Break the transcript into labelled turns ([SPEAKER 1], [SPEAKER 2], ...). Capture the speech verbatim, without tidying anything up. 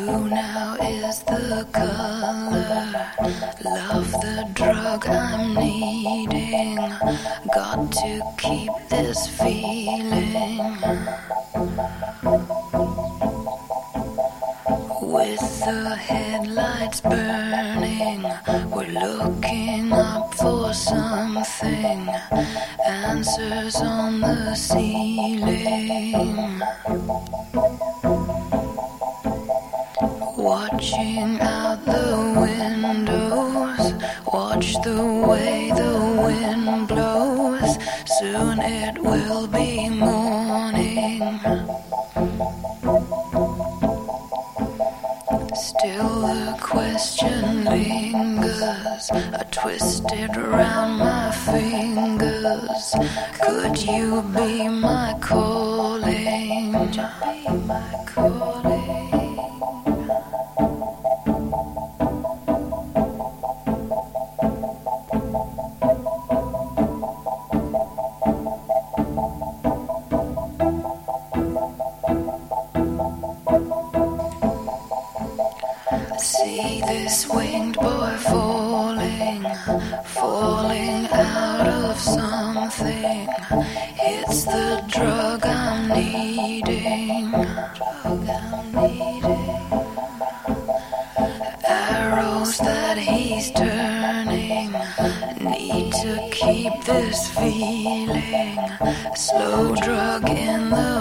[SPEAKER 1] Blue now is the color. Love the drug I'm needing. Got to keep this feeling. With the headlights burning, we're looking up for something. Answers on the ceiling. Watching out the windows, watch the way the wind blows. Soon it will be morning. Still the question lingers, I twist it around my fingers. Could you be my calling? Could you be my calling? See this winged boy falling, falling out of something. It's the drug I'm needing, drug I'm needing. Arrows that he's turning, need to keep this feeling. Slow drug in the